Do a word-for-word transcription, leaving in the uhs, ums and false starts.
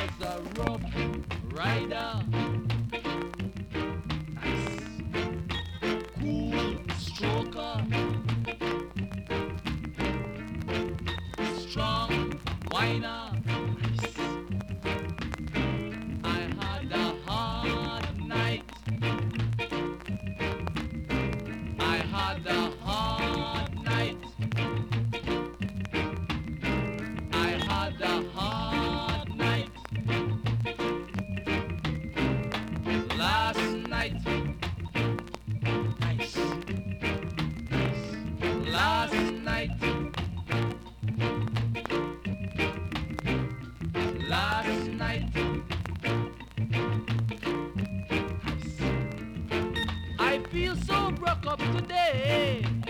was a rough rider. Nice. Cool stroker. Strong whiner. Nice. I had a hard night. I had a hard night. I had a hard night. Last night. Nice. Nice. Last night. Last night. Nice. I feel so broke up today.